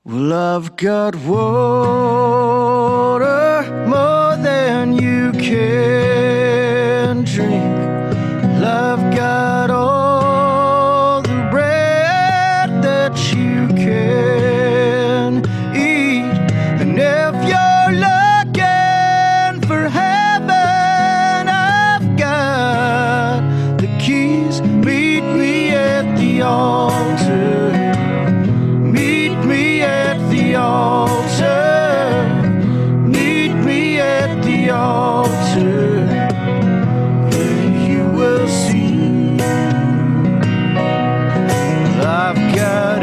Well, I've got water more than you can drink. Well, I've got all the bread that you can eat. And if you're looking for heaven, I've got the keys. Meet me at the altar. Meet me at the altar. Meet me at the altar. And you will see I've got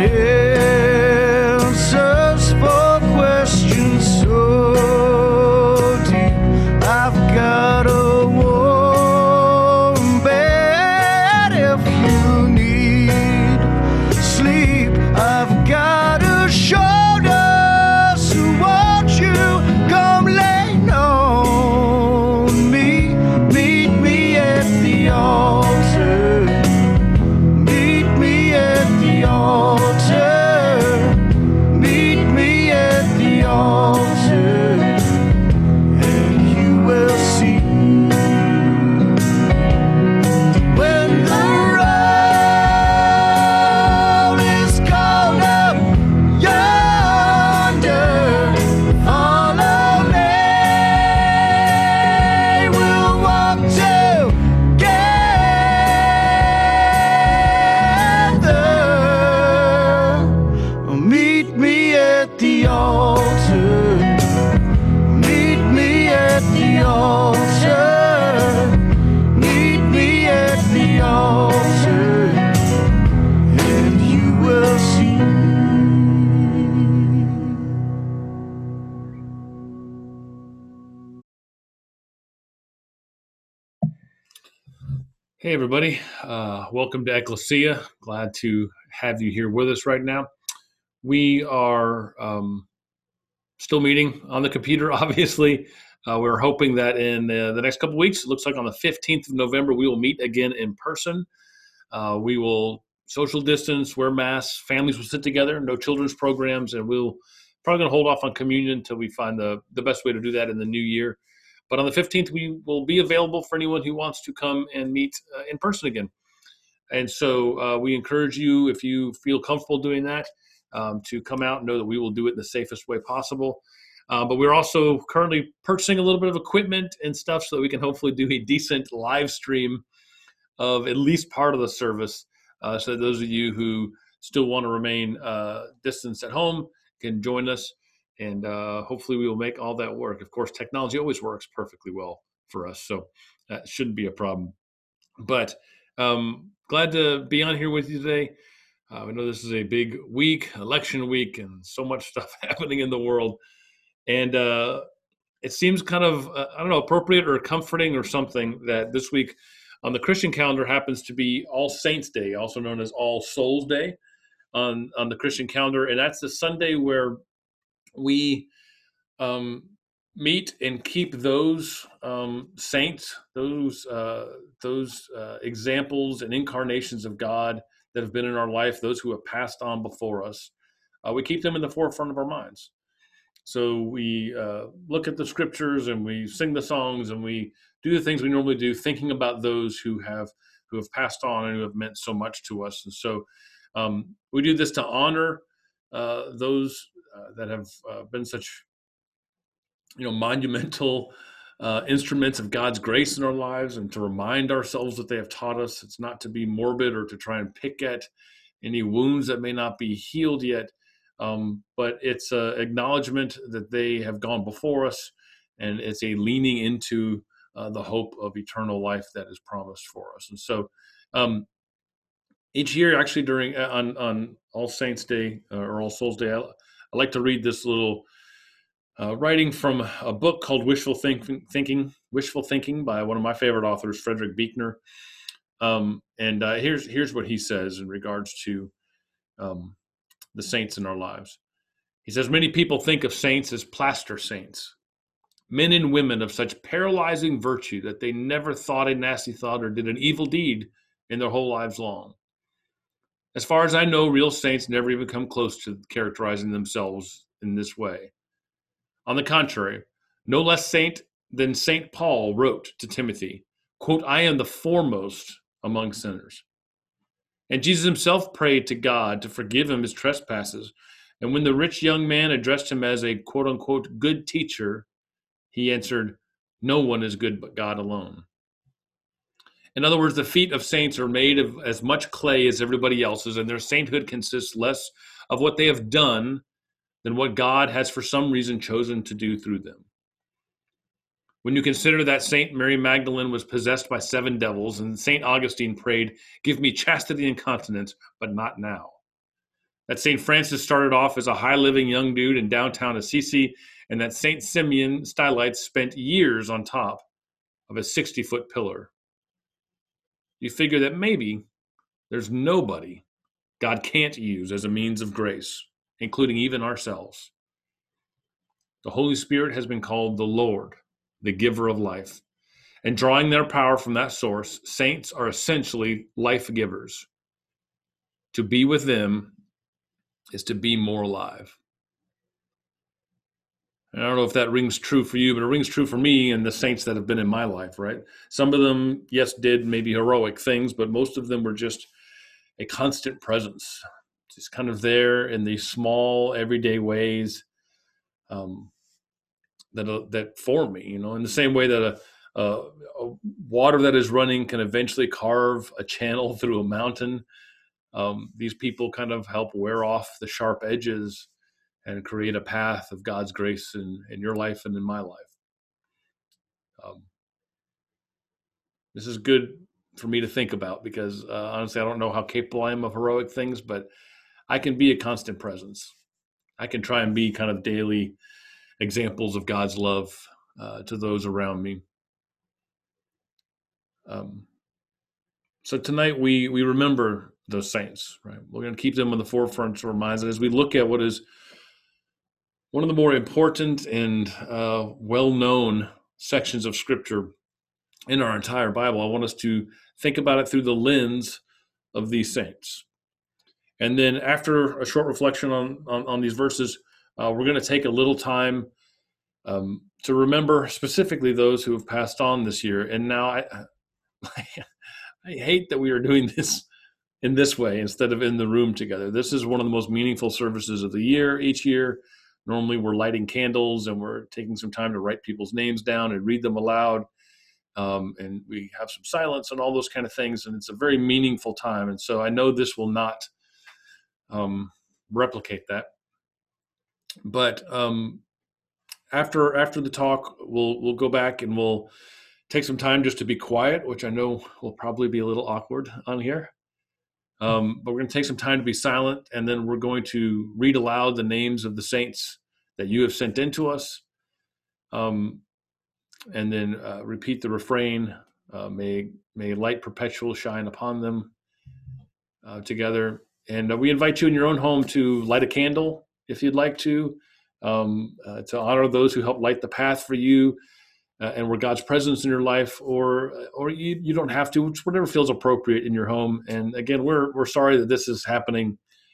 answers for questions so deep. I've got a warm bed if you need sleep. I've got a shoulder, so won't you come lean on me? Meet me at the altar. Meet me at the altar. Meet me at the altar. And you will see when the roll is called up yonder. Follow me, we'll walk together. Meet me at the altar. Meet me at the altar. Meet me at the altar. And you will see. Hey, everybody. Welcome to Ecclesia. Glad to have you here with us right now. We are still meeting on the computer, obviously. We're hoping that in the next couple weeks, it looks like on the 15th of November, we will meet again in person. We will social distance, wear masks, families will sit together, no children's programs, and we'll probably going to hold off on communion until we find the best way to do that in the new year. But on the 15th, we will be available for anyone who wants to come and meet in person again. And so we encourage you, if you feel comfortable doing that, to come out and know that we will do it in the safest way possible. But we're also currently purchasing a little bit of equipment and stuff so that we can hopefully do a decent live stream of at least part of the service. So that those of you who still want to remain distanced at home can join us. And hopefully we will make all that work. Of course, technology always works perfectly well for us, so that shouldn't be a problem. But glad to be on here with you today. I know this is a big week, election week, and so much stuff happening in the world. And it seems kind of, I don't know, appropriate or comforting or something that this week on the Christian calendar happens to be All Saints Day, also known as All Souls Day on the Christian calendar. And that's the Sunday where we meet and keep those saints, those examples and incarnations of God that have been in our life, those who have passed on before us. We keep them in the forefront of our minds. So we look at the scriptures and we sing the songs and we do the things we normally do, thinking about those who have passed on and who have meant so much to us. And so we do this to honor those that have been such, monumental instruments of God's grace in our lives, and to remind ourselves that they have taught us. It's not to be morbid or to try and pick at any wounds that may not be healed yet, but it's an acknowledgement that they have gone before us, and it's a leaning into the hope of eternal life that is promised for us. And so each year, actually, during on All Saints Day or All Souls Day, I like to read this little writing from a book called Wishful Thinking by one of my favorite authors, Frederick Buechner. And here's what he says in regards to the saints in our lives. He says, many people think of saints as plaster saints, men and women of such paralyzing virtue that they never thought a nasty thought or did an evil deed in their whole lives long. As far as I know, real saints never even come close to characterizing themselves in this way. On the contrary, no less saint than St. Paul wrote to Timothy, quote, "I am the foremost among sinners." And Jesus himself prayed to God to forgive him his trespasses. And when the rich young man addressed him as a quote unquote good teacher, he answered, "No one is good but God alone." In other words, the feet of saints are made of as much clay as everybody else's, and their sainthood consists less of what they have done than what God has for some reason chosen to do through them. When you consider that Saint Mary Magdalene was possessed by 7 devils, and Saint Augustine prayed, "Give me chastity and continence, but not now." That Saint Francis started off as a high-living young dude in downtown Assisi, and that Saint Simeon Stylites spent years on top of a 60-foot pillar. You figure that maybe there's nobody God can't use as a means of grace, including even ourselves. The Holy Spirit has been called the Lord, the giver of life. And drawing their power from that source, saints are essentially life givers. To be with them is to be more alive. And I don't know if that rings true for you, but it rings true for me and the saints that have been in my life, right? Some of them, yes, did maybe heroic things, but most of them were just a constant presence, just kind of there in these small, everyday ways that form me, in the same way that a water that is running can eventually carve a channel through a mountain. These people kind of help wear off the sharp edges and create a path of God's grace in your life and in my life. This is good for me to think about because honestly, I don't know how capable I am of heroic things, but I can be a constant presence. I can try and be kind of daily examples of God's love to those around me. So tonight we remember those saints, right? We're going to keep them in the forefront of our minds. And as we look at what is one of the more important and well-known sections of Scripture in our entire Bible, I want us to think about it through the lens of these saints. And then after a short reflection on these verses, we're going to take a little time to remember specifically those who have passed on this year. And now I hate that we are doing this in this way instead of in the room together. This is one of the most meaningful services of the year. Each year, normally we're lighting candles and we're taking some time to write people's names down and read them aloud. And we have some silence and all those kind of things. And it's a very meaningful time. And so I know this will not replicate that. But after the talk, we'll go back and we'll take some time just to be quiet, which I know will probably be a little awkward on here. But we're going to take some time to be silent, and then we're going to read aloud the names of the saints that you have sent in to us, and then repeat the refrain, may light perpetual shine upon them together. And we invite you in your own home to light a candle if you'd like to honor those who help light the path for you and were God's presence in your life, or you don't have to, whatever feels appropriate in your home. And again, we're sorry that this is happening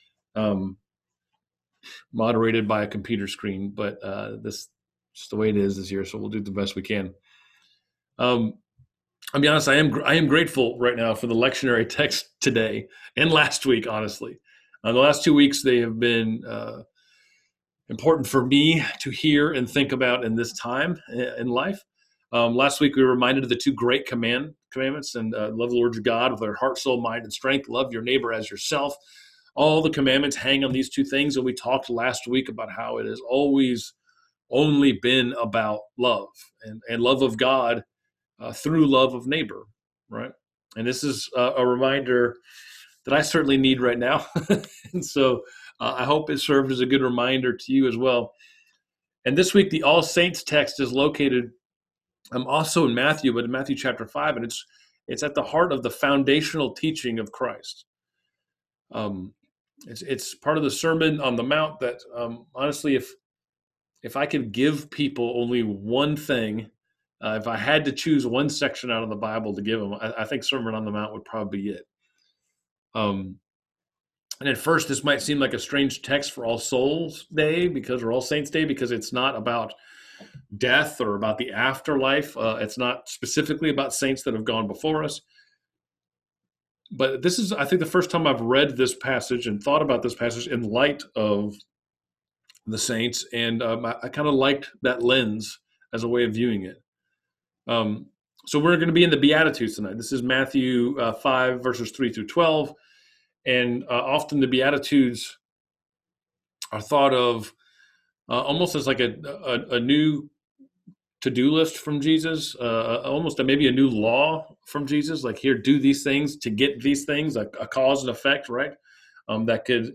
moderated by a computer screen, but this is just the way it is this year, so we'll do the best we can. I'll be honest, I am grateful right now for the lectionary text today and last week, honestly. The last 2 weeks, they have been important for me to hear and think about in this time in life. Last week, we were reminded of the 2 great commandments, and love the Lord your God with our heart, soul, mind, and strength. Love your neighbor as yourself. All the commandments hang on these 2 things, and we talked last week about how it has always only been about love and love of God through love of neighbor, right? And this is a reminder that I certainly need right now. And so I hope it served as a good reminder to you as well. And this week, the All Saints text is located also in Matthew, but in Matthew chapter 5, and it's at the heart of the foundational teaching of Christ. It's part of the Sermon on the Mount that honestly, if I could give people only one thing, if I had to choose one section out of the Bible to give them, I think Sermon on the Mount would probably be it. And at first, this might seem like a strange text for All Souls Day or All Saints Day, because it's not about death or about the afterlife. It's not specifically about saints that have gone before us. But this is, I think, the first time I've read this passage and thought about this passage in light of the saints. And I kind of liked that lens as a way of viewing it. So we're going to be in the Beatitudes tonight. This is Matthew 5, verses 3 through 12. And often the Beatitudes are thought of almost as like a new to-do list from Jesus, almost maybe a new law from Jesus, like, here, do these things to get these things, a cause and effect, right? That could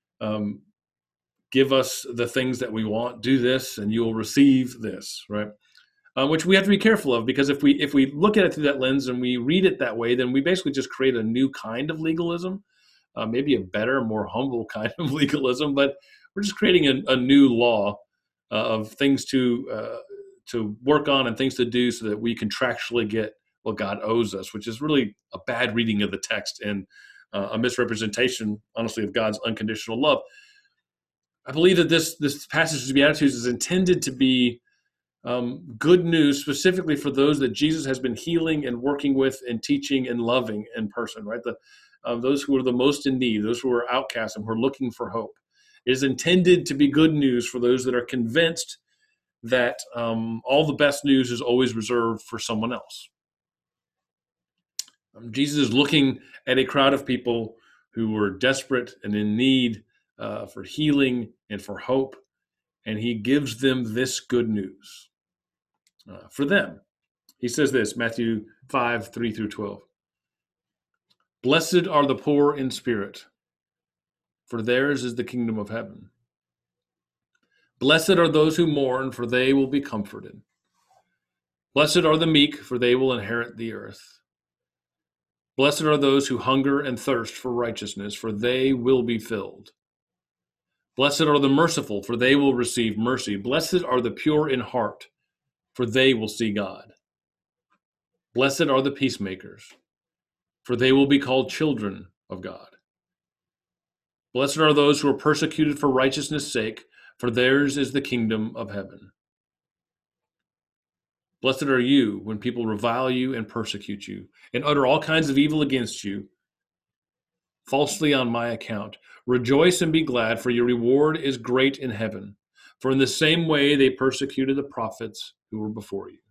give us the things that we want. Do this and you'll receive this, right? Which we have to be careful of, because if we look at it through that lens and we read it that way, then we basically just create a new kind of legalism, maybe a better, more humble kind of legalism, but we're just creating a new law of things to work on and things to do so that we contractually get what God owes us, which is really a bad reading of the text and a misrepresentation, honestly, of God's unconditional love. I believe that this passage of the Beatitudes is intended to be good news, specifically for those that Jesus has been healing and working with and teaching and loving in person, right? Those who are the most in need, those who are outcasts and who are looking for hope. It is intended to be good news for those that are convinced that all the best news is always reserved for someone else. Jesus is looking at a crowd of people who were desperate and in need for healing and for hope, and he gives them this good news for them. He says this, Matthew 5, 3 through 12. Blessed are the poor in spirit, for theirs is the kingdom of heaven. Blessed are those who mourn, for they will be comforted. Blessed are the meek, for they will inherit the earth. Blessed are those who hunger and thirst for righteousness, for they will be filled. Blessed are the merciful, for they will receive mercy. Blessed are the pure in heart, for they will see God. Blessed are the peacemakers, for they will be called children of God. Blessed are those who are persecuted for righteousness' sake, for theirs is the kingdom of heaven. Blessed are you when people revile you and persecute you and utter all kinds of evil against you, falsely on my account. Rejoice and be glad, for your reward is great in heaven. For in the same way they persecuted the prophets who were before you.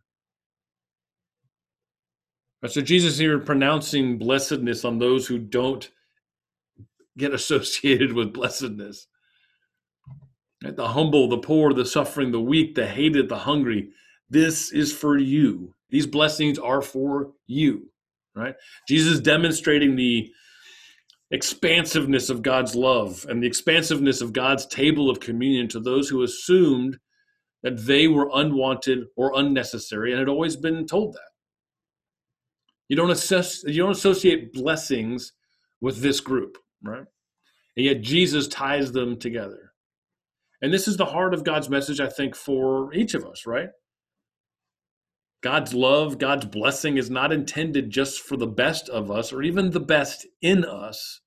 So Jesus here pronouncing blessedness on those who don't get associated with blessedness. The humble, the poor, the suffering, the weak, the hated, the hungry. This is for you. These blessings are for you, right? Jesus demonstrating the expansiveness of God's love and the expansiveness of God's table of communion to those who assumed that they were unwanted or unnecessary and had always been told that. You don't associate blessings with this group, right? And yet Jesus ties them together. And this is the heart of God's message, I think, for each of us, right? God's love, God's blessing is not intended just for the best of us or even the best in us.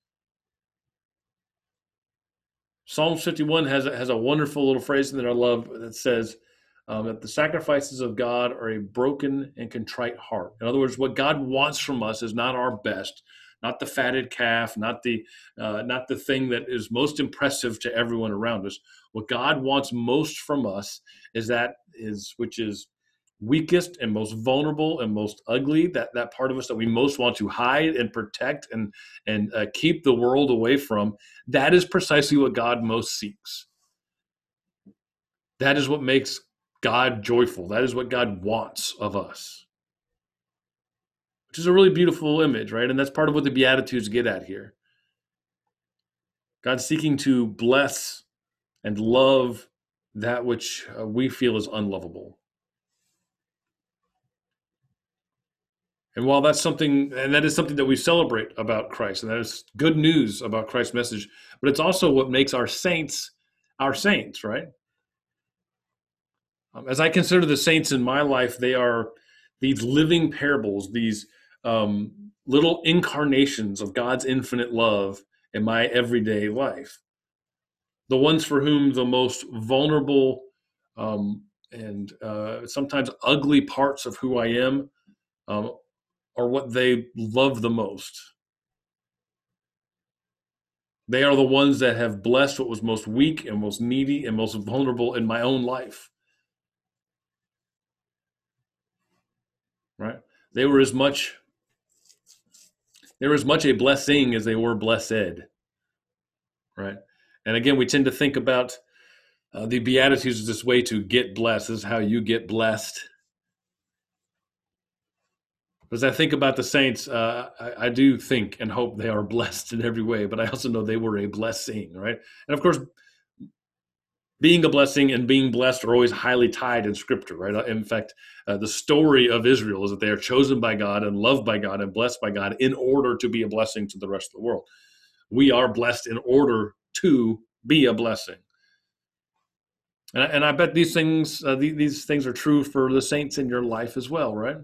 Psalm 51 has a wonderful little phrase in there I love that says that the sacrifices of God are a broken and contrite heart. In other words, what God wants from us is not our best, not the fatted calf, not the thing that is most impressive to everyone around us. What God wants most from us which is weakest and most vulnerable and most ugly, that part of us that we most want to hide and protect and keep the world away from. That is precisely what God most seeks. That is what makes God joyful. That is what God wants of us, which is a really beautiful image, right? And that's part of what the Beatitudes get at here. God's seeking to bless and love that which we feel is unlovable. And while that's something, and that is something that we celebrate about Christ, and that is good news about Christ's message, but it's also what makes our saints, right? As I consider the saints in my life, they are these living parables, these little incarnations of God's infinite love in my everyday life. The ones for whom the most vulnerable and sometimes ugly parts of who I am are what they love the most. They are the ones that have blessed what was most weak and most needy and most vulnerable in my own life. Right? They were as much a blessing as they were blessed. Right? And again, we tend to think about the Beatitudes as this way to get blessed. This is how you get blessed. As I think about the saints, I do think and hope they are blessed in every way, but I also know they were a blessing, right? And of course, being a blessing and being blessed are always highly tied in Scripture, right? In fact, the story of Israel is that they are chosen by God and loved by God and blessed by God in order to be a blessing to the rest of the world. We are blessed in order to be a blessing. And I bet these things are true for the saints in your life as well, right?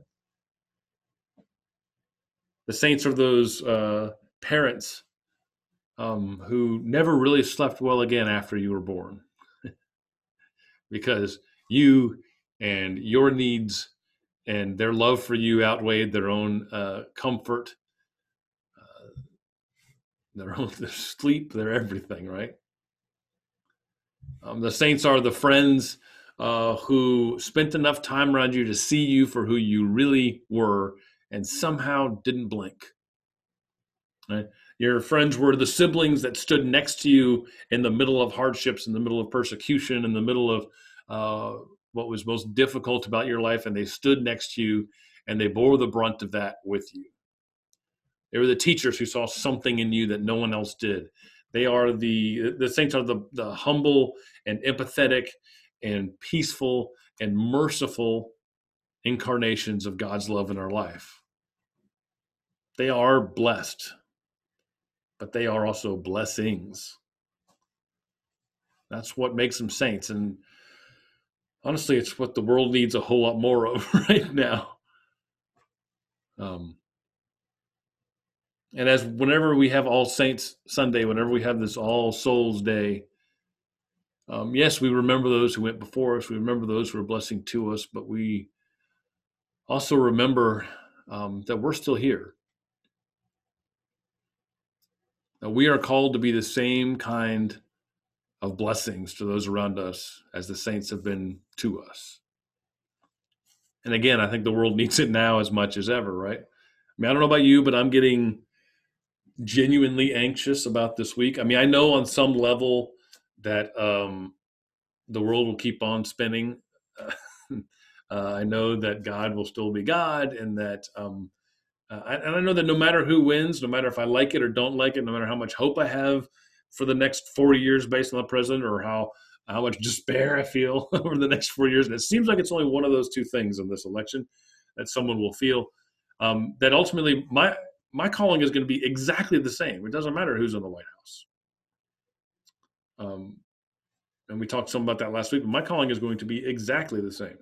The saints are those parents who never really slept well again after you were born because you and your needs and their love for you outweighed their own comfort, their sleep, their everything, right? The saints are the friends who spent enough time around you to see you for who you really were and somehow didn't blink. Right? Your friends were the siblings that stood next to you in the middle of hardships, in the middle of persecution, in the middle of what was most difficult about your life, and they stood next to you and they bore the brunt of that with you. They were the teachers who saw something in you that no one else did. They are the saints are the humble and empathetic and peaceful and merciful incarnations of God's love in our life. They are blessed, but they are also blessings. That's what makes them saints. And honestly, it's what the world needs a whole lot more of right now. And as whenever we have All Saints Sunday, whenever we have this All Souls Day, yes, we remember those who went before us. We remember those who are a blessing to us, but we also remember that we're still here. That we are called to be the same kind of blessings to those around us as the saints have been to us. And again, I think the world needs it now as much as ever, right? I mean, I don't know about you, but I'm getting genuinely anxious about this week. I mean, I know on some level that the world will keep on spinning. I know that God will still be God, and that and I know that no matter who wins, no matter if I like it or don't like it, no matter how much hope I have for the next 4 years based on the president, or how much despair I feel over the next 4 years, and it seems like it's only one of those two things in this election that someone will feel, that ultimately my calling is going to be exactly the same. It doesn't matter who's in the White House. And we talked some about that last week, but my calling is going to be exactly the same.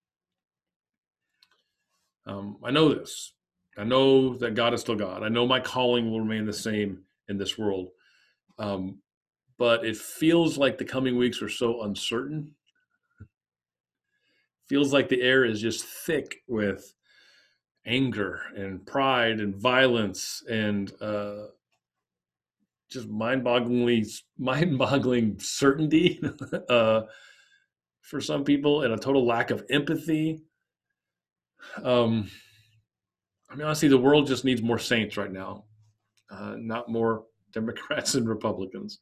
I know this. I know that God is still God. I know my calling will remain the same in this world. But it feels like the coming weeks are so uncertain. Feels like the air is just thick with anger and pride and violence and just mind-boggling certainty for some people, and a total lack of empathy. I mean, honestly, the world just needs more saints right now, not more Democrats and Republicans.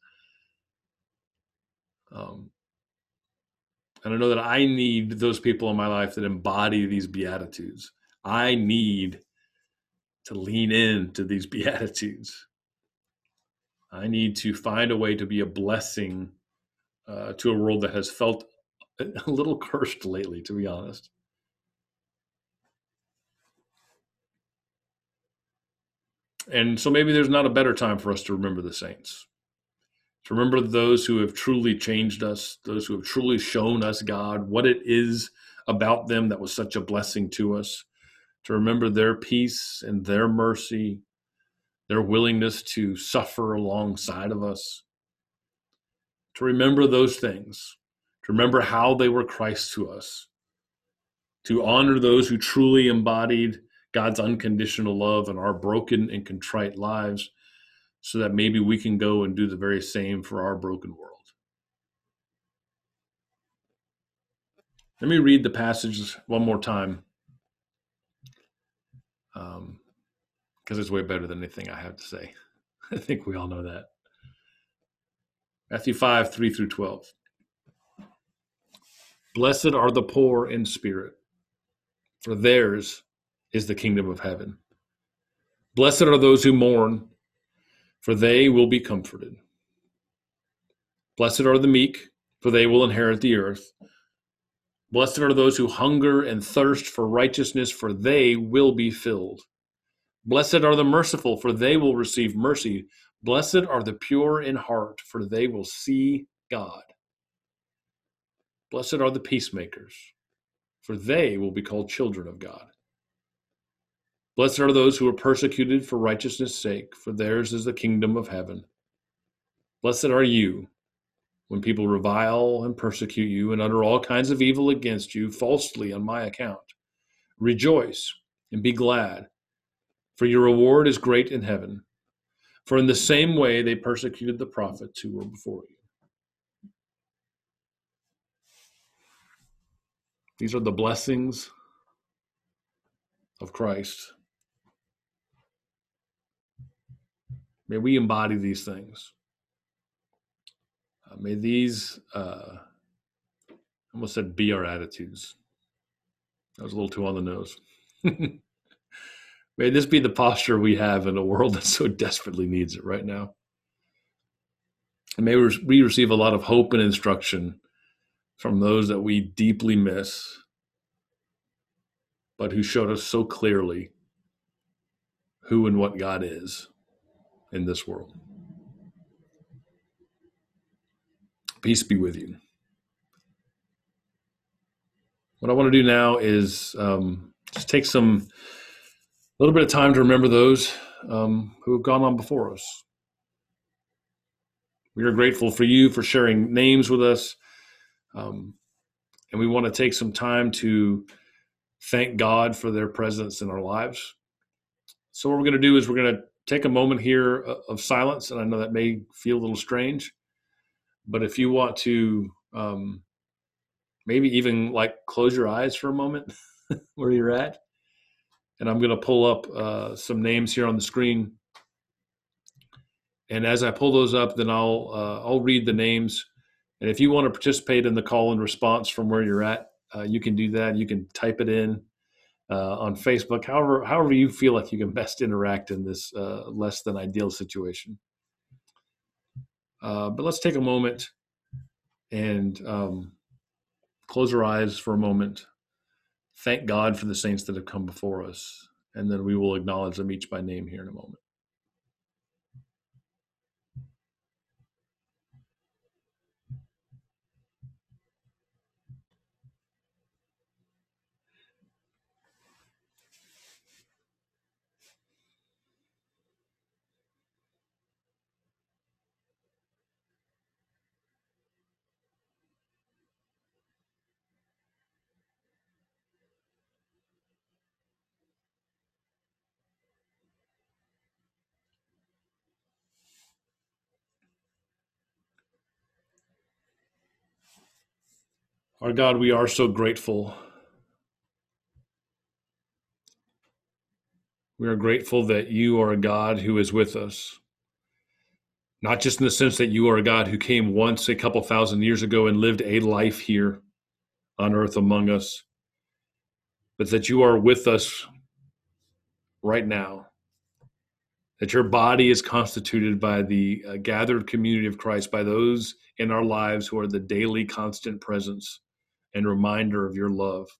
And I know that I need those people in my life that embody these Beatitudes. I need to lean into these Beatitudes. I need to find a way to be a blessing to a world that has felt a little cursed lately, to be honest. And so maybe there's not a better time for us to remember the saints, to remember those who have truly changed us, those who have truly shown us God, what it is about them that was such a blessing to us, to remember their peace and their mercy, their willingness to suffer alongside of us, to remember those things, to remember how they were Christ to us, to honor those who truly embodied God's unconditional love in our broken and contrite lives, so that maybe we can go and do the very same for our broken world. Let me read the passage one more time, because it's way better than anything I have to say. I think we all know that. Matthew 5, 3 through 12. Blessed are the poor in spirit, for theirs is the kingdom of heaven. Blessed are those who mourn, for they will be comforted. Blessed are the meek, for they will inherit the earth. Blessed are those who hunger and thirst for righteousness, for they will be filled. Blessed are the merciful, for they will receive mercy. Blessed are the pure in heart, for they will see God. Blessed are the peacemakers, for they will be called children of God. Blessed are those who are persecuted for righteousness' sake, for theirs is the kingdom of heaven. Blessed are you when people revile and persecute you and utter all kinds of evil against you falsely on my account. Rejoice and be glad, for your reward is great in heaven. For in the same way they persecuted the prophets who were before you. These are the blessings of Christ. May we embody these things. May these, I almost said be our attitudes. That was a little too on the nose. May this be the posture we have in a world that so desperately needs it right now. And may we receive a lot of hope and instruction from those that we deeply miss, but who showed us so clearly who and what God is in this world. Peace be with you. What I want to do now is just take a little bit of time to remember those who have gone on before us. We are grateful for you for sharing names with us. And we want to take some time to thank God for their presence in our lives. So what we're going to do is we're going to take a moment here of silence. And I know that may feel a little strange, but if you want to maybe even like close your eyes for a moment where you're at. And I'm going to pull up some names here on the screen. And as I pull those up, then I'll read the names. And if you want to participate in the call and response from where you're at, you can do that. You can type it in on Facebook, however you feel like you can best interact in this less than ideal situation. But let's take a moment and close our eyes for a moment. Thank God for the saints that have come before us, and then we will acknowledge them each by name here in a moment. Our God, we are so grateful. We are grateful that you are a God who is with us. Not just in the sense that you are a God who came once a couple thousand years ago and lived a life here on earth among us, but that you are with us right now. That your body is constituted by the gathered community of Christ, by those in our lives who are the daily constant presence and reminder of your love.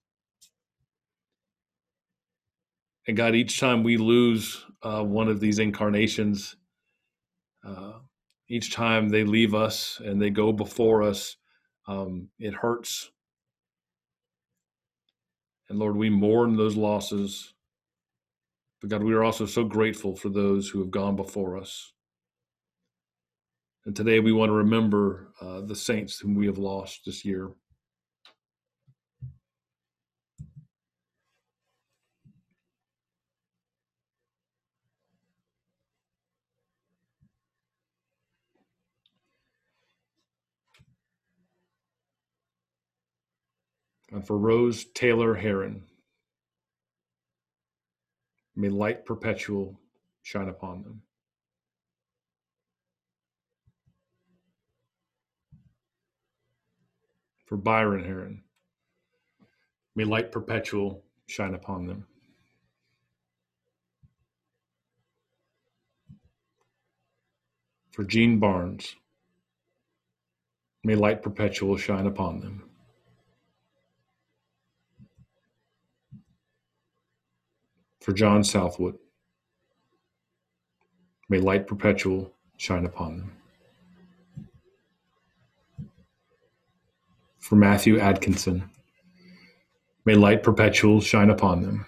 And God, each time we lose one of these incarnations, each time they leave us and they go before us, it hurts. And Lord, we mourn those losses. But God, we are also so grateful for those who have gone before us. And today we want to remember the saints whom we have lost this year. And for Rose Taylor Heron, may light perpetual shine upon them. For Byron Heron, may light perpetual shine upon them. For Jean Barnes, may light perpetual shine upon them. For John Southwood, may light perpetual shine upon them. For Matthew Atkinson, may light perpetual shine upon them.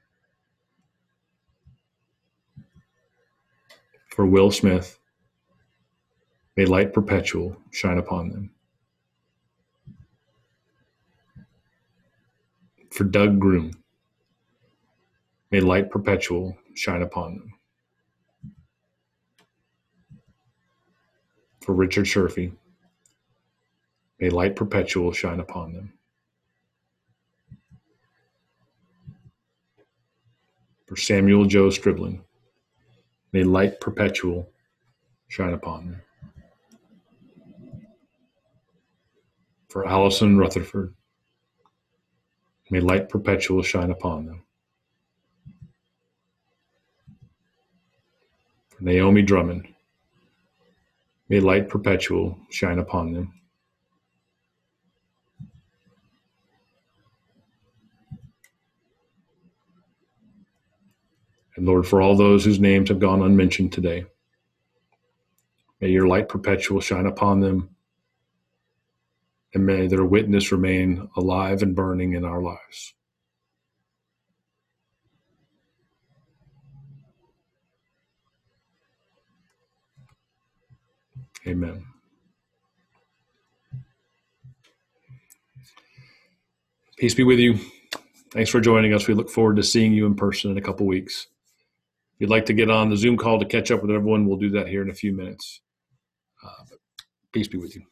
For Will Smith, may light perpetual shine upon them. For Doug Groom, may light perpetual shine upon them. For Richard Sherfy, may light perpetual shine upon them. For Samuel Joe Striblin, may light perpetual shine upon them. For Allison Rutherford, may light perpetual shine upon them. For Naomi Drummond, may light perpetual shine upon them. And Lord, for all those whose names have gone unmentioned today, may your light perpetual shine upon them, and may their witness remain alive and burning in our lives. Amen. Peace be with you. Thanks for joining us. We look forward to seeing you in person in a couple weeks. If you'd like to get on the Zoom call to catch up with everyone, we'll do that here in a few minutes. Peace be with you.